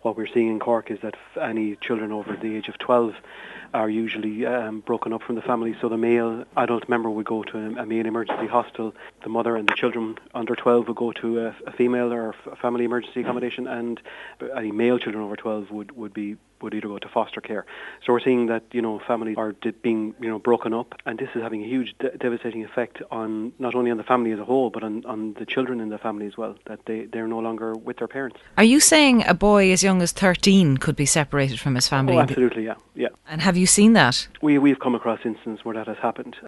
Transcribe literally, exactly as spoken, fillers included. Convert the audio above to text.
what we're seeing in Cork is that f- any children over the age of twelve are usually um, broken up from the family. So the male adult member would go to a, a male emergency hospital. The mother and the children under twelve would go to a, a female or a family emergency accommodation, and any male children over twelve would, would be would either go to foster care. So we're seeing that, you know, families are di- being, you know, broken up, and this is having a huge de- devastating effect on not only on the family as a whole, but on, on the children in the family as well, that they, they're no longer with their parents. Are you saying a boy as young as thirteen could be separated from his family? Oh, absolutely, yeah. yeah. And have you seen that? We, we've come across instances where that has happened.